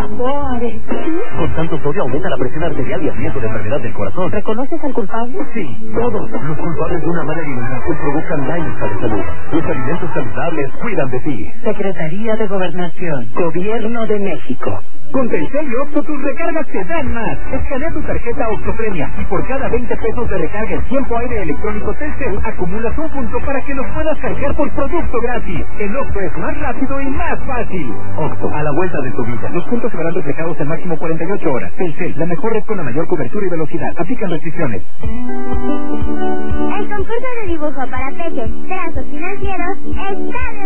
Amores. Con tanto sodio aumenta la presión arterial y el riesgo de enfermedad del corazón. ¿Reconoces al culpable? Sí, todos los culpables de una mala alimentación provocan daños a la salud. Los alimentos saludables cuidan de ti. Secretaría de Gobernación, Gobierno de México. Con Telcel y Oxxo tus recargas te dan más. Escanea tu tarjeta Oxxo Premia y por cada 20 pesos de recarga en tiempo aire electrónico Telcel acumulas un punto para que los puedas canjear por producto gratis. El Oxxo es más rápido y más fácil. Oxxo, a la vuelta de tu vida. Los puntos se verán reflejados en máximo 48 horas. Telcel, la mejor red con la mayor cobertura y velocidad. Aplican restricciones. El concurso de dibujo para peques, trazos financieros está de